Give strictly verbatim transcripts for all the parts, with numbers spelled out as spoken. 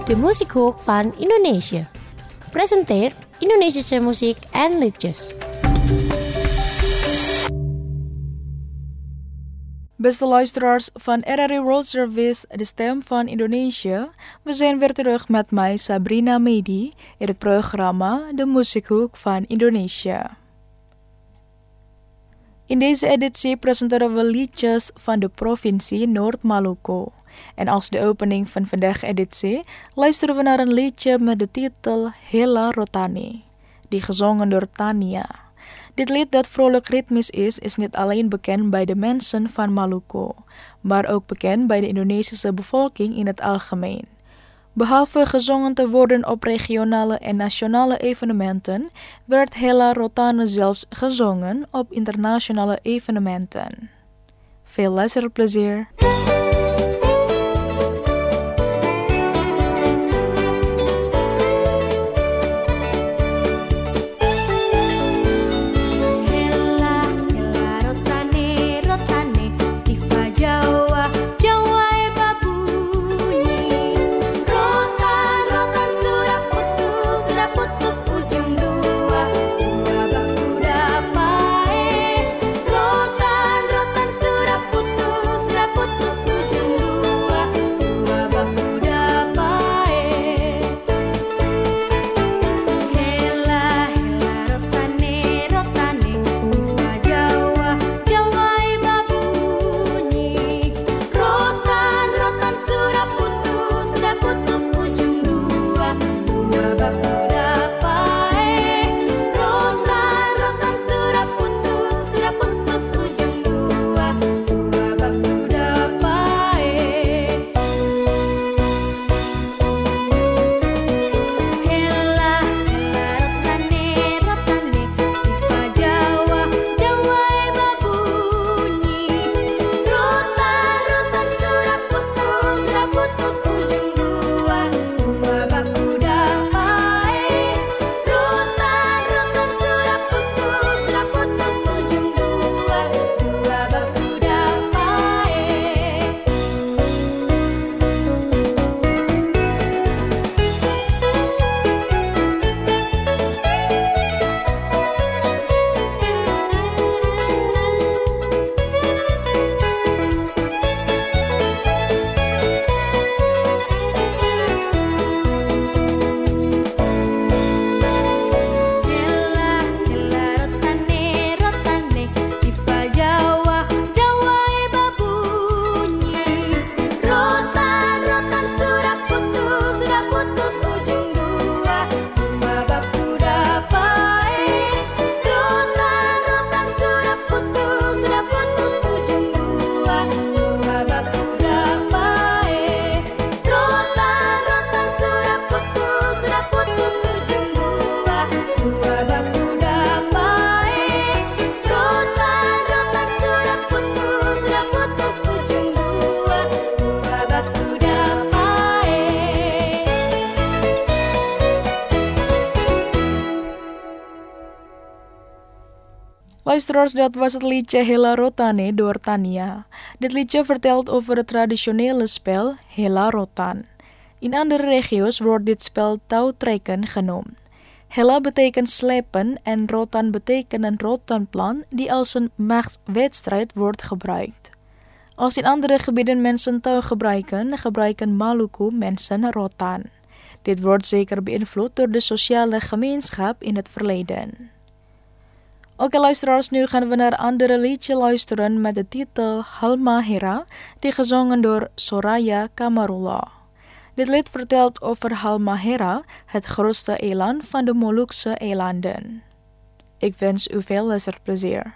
de Muziekhoek van Indonesië. Presenteert Indonesische muziek en liedjes. Beste luisteraars van R R I World Service, de stem van Indonesië. We zijn weer terug met mij, Sabrina Medi, in het programma De Muziekhoek van Indonesië. In deze editie presenteren we liedjes van de provincie Noord-Maluku. En als de opening van vandaag editie luisteren we naar een liedje met de titel Hela Rotani, die gezongen door Tania. Dit lied dat vrolijk ritmisch is, is niet alleen bekend bij de mensen van Maluku, maar ook bekend bij de Indonesische bevolking in het algemeen. Behalve gezongen te worden op regionale en nationale evenementen, werd Hela Rotani zelfs gezongen op internationale evenementen. Veel luisterplezier! Luisteraars, dat was het liedje Hela Rotani door Tania. Dit liedje vertelt over het traditionele spel Hela Rotan. In andere regio's wordt dit spel touwtrekken genoemd. Hela betekent slepen en Rotan betekent een rotanplan die als een machtswedstrijd wordt gebruikt. Als in andere gebieden mensen touw gebruiken, gebruiken Maluku mensen rotan. Dit wordt zeker beïnvloed door de sociale gemeenschap in het verleden. Oké luisteraars, nu gaan we naar een andere liedje luisteren met de titel Halmahera, die gezongen door Soraya Kamarullah. Dit lied vertelt over Halmahera, het grootste eiland van de Molukse eilanden. Ik wens u veel luisterplezier.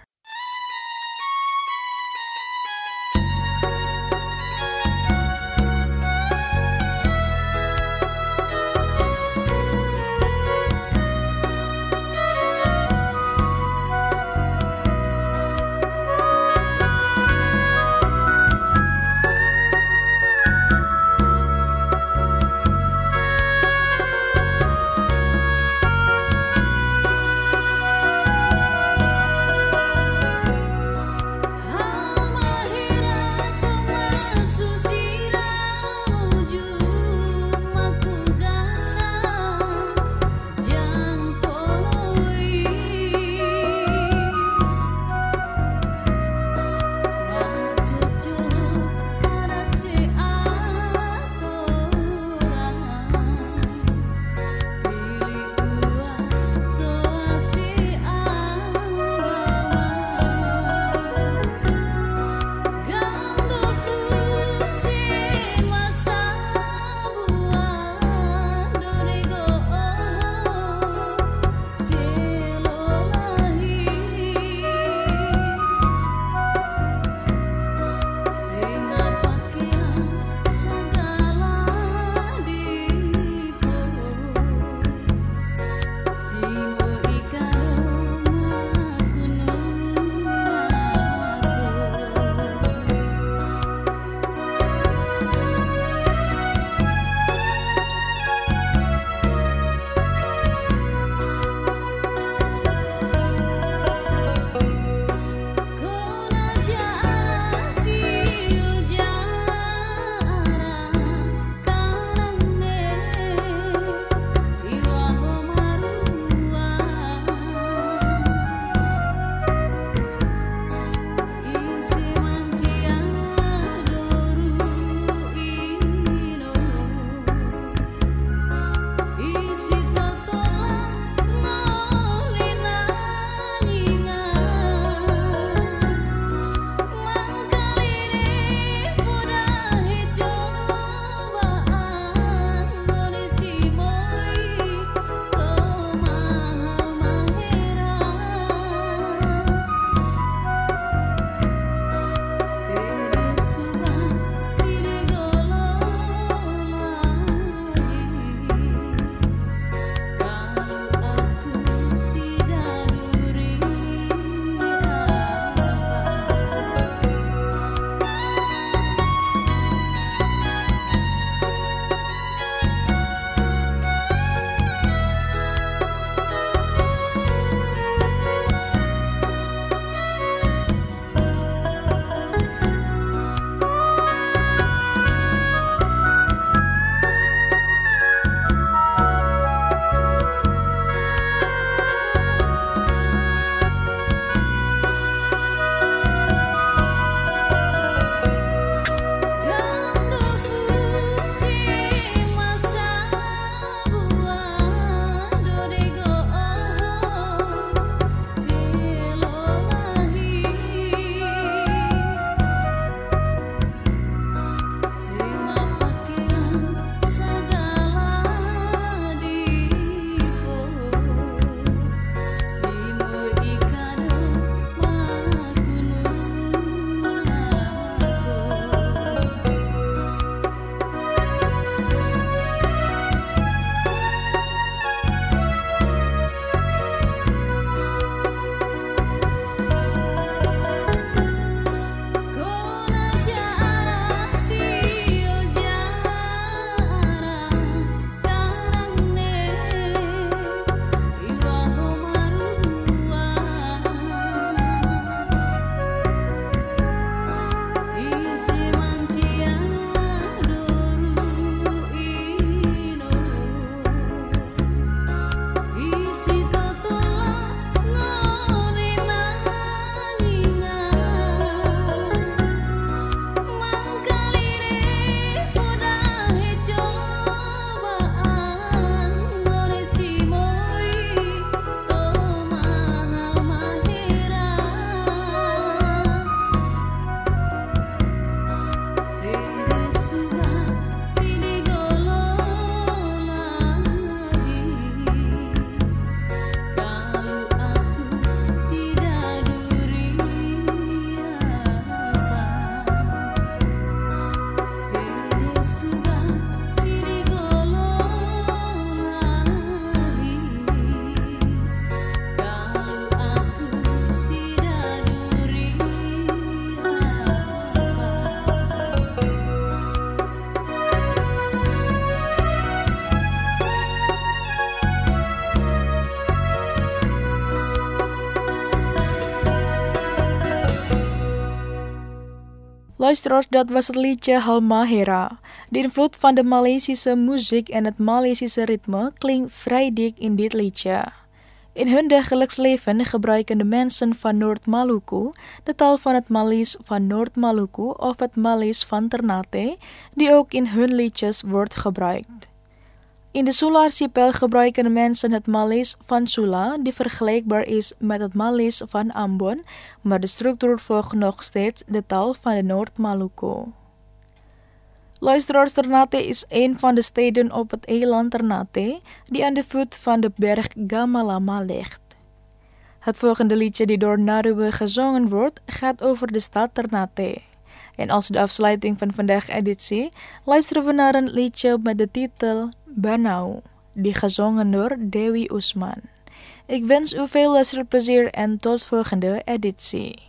Luisteraars, dat was het liedje Halmahera. De invloed van de Maleisische muziek en het Maleisische ritme klinkt vrij dik in dit liedje. In hun dagelijks leven gebruiken de mensen van Noord-Maluku de taal van het Maleis van Noord-Maluku of het Maleis van Ternate, die ook in hun liedjes wordt gebruikt. In de Sula-archipel gebruiken de mensen het Maleis van Sula, die vergelijkbaar is met het Maleis van Ambon, maar de structuur volgt nog steeds de taal van de Noord-Maluku. Luisteraars, Ternate is een van de steden op het eiland Ternate, die aan de voet van de berg Gamalama ligt. Het volgende liedje die door Narue gezongen wordt, gaat over de stad Ternate. En als de afsluiting van vandaag editie, luisteren we naar een liedje met de titel Banau, die gezongen door Dewi Usman. Ik wens u veel luisterplezier en tot volgende editie.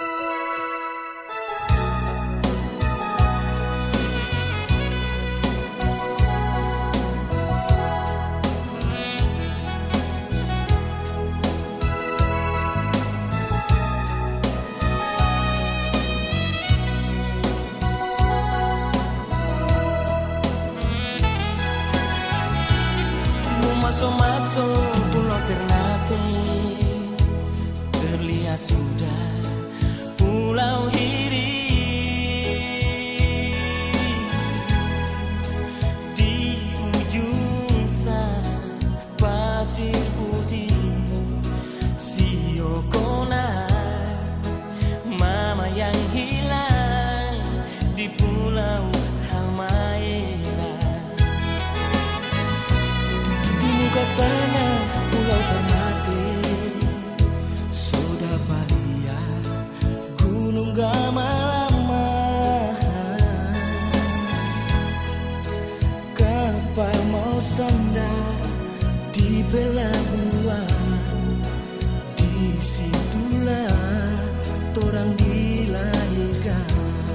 Masuk-masuk Pulau Ternate, terlihat sudah Pulau Hiri. Di ujung sana pasir putih Siokona, mama yang hilang di Pulau Halmahera. Ke sana Pulau Ternate sudah lihat Gunung Gamalama, kapal mau sandar di pelabuhan, disitulah torang dilahirkan.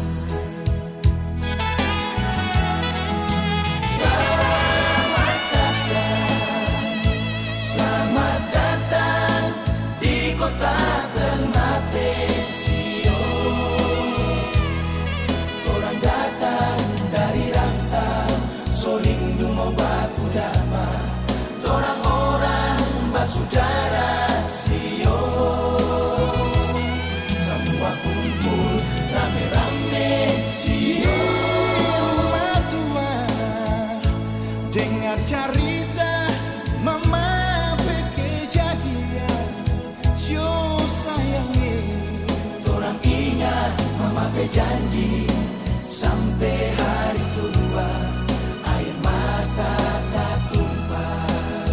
Janji sampai hari tua air mata tak tumpah.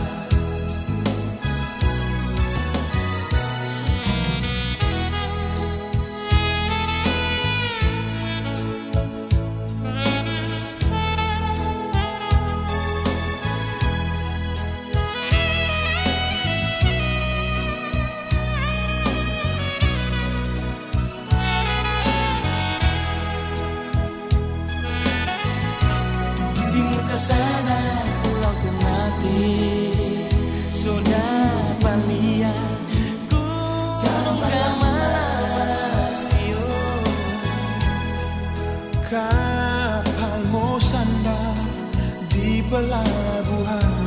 Sana Pulau Ternate sudah lihat Gunung Gamasio, kapal mau sandar di pelabuhan,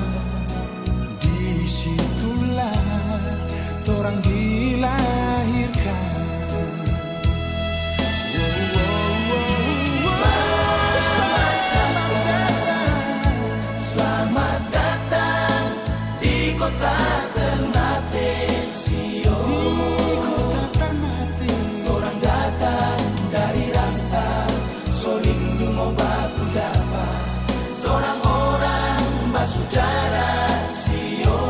disitulah torang dilahirkan. Kota Ternate, Sio. Di kota Ternate, orang datang dari rantau, soling mau baku dapat, orang-orang basudara Sio.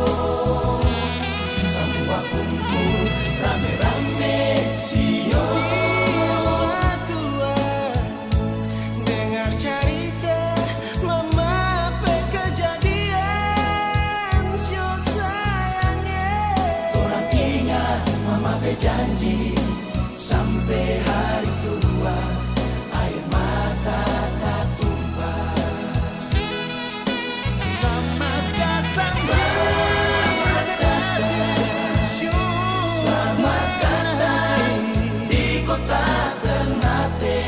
Semua kumpul rame-rame Sio. Tua dengar cerita mama kejadian. Mama berjanji sampai hari tua air mata tak tumpah. Selamat datang, selamat datang, selamat datang di kota Ternate.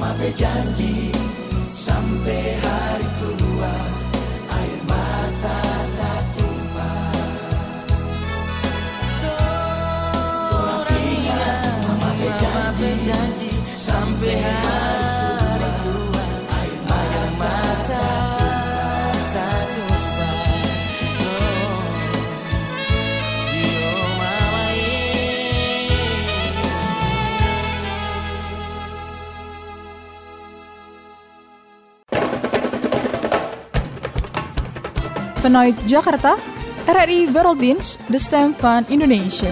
Mama berjanji sampai hari tua air mata tak tumpah. Torang ingat Mama berjanji sampai hari tua air mata tak tumpah. Oh, sio mama ini. Vanuit Jakarta, R R I Werelddienst, de stem van Indonesië.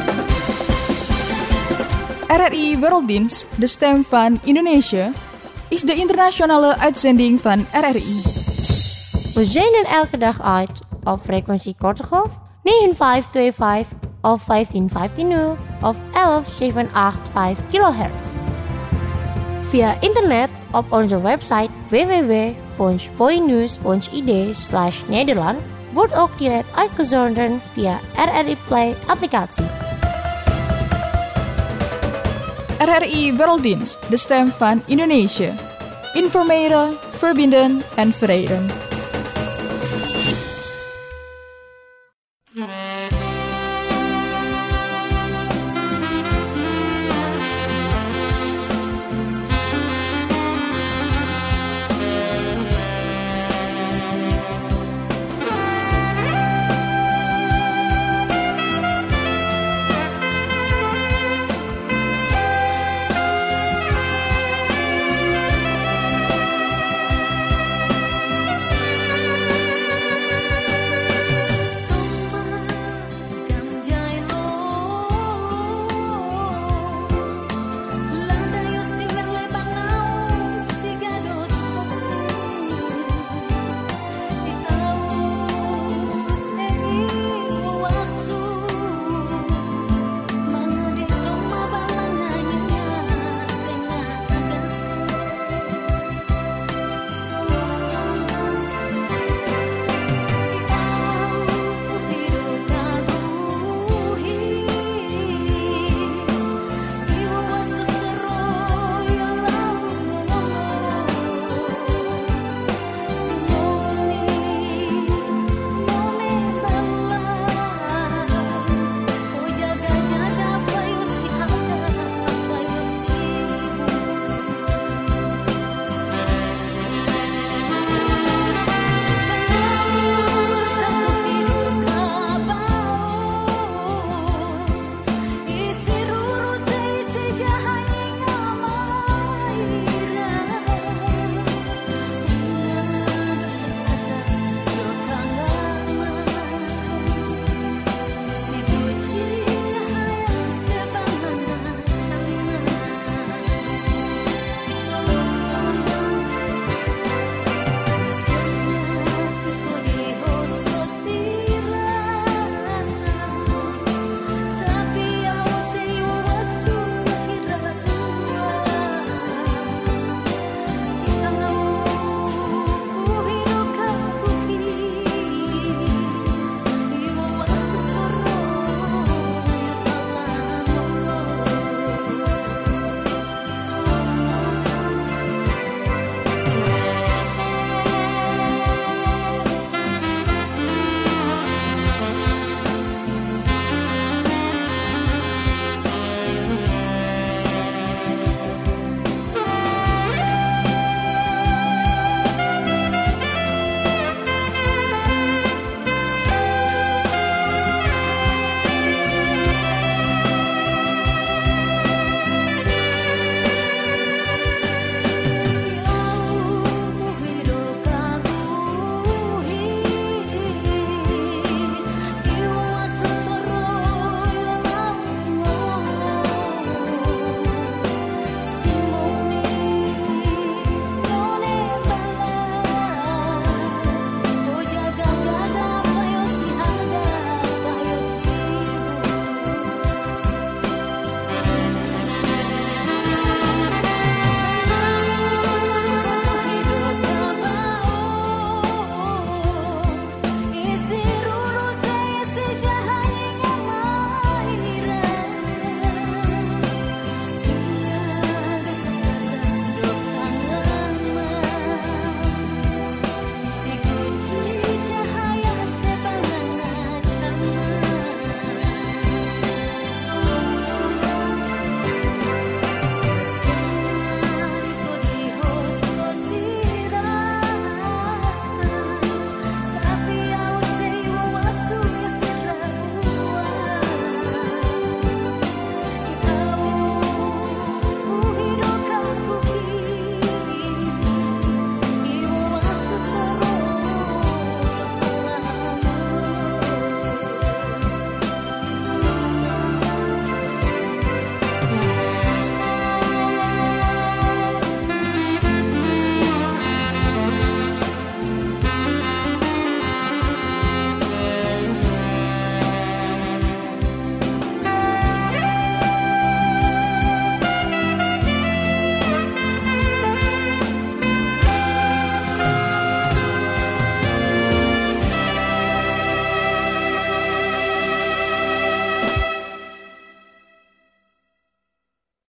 R R I Werelddienst, de stem van Indonesië, is de internationale uitzending van R R I. We zenden elke dag uit op frequentie korte golf negen vijf twee vijf of vijftien vijftien nul of elf zeven acht vijf kilohertz. Via internet op onze website w w w punt voinews punt i d slash Nederland wordt ook direct uitgezonden via R R I Play applicatie. R R I Werelddienst, de stem van Indonesië. Informeren, verbinden en verenigen.